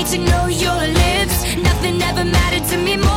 to know your lips. Nothing ever mattered to me more.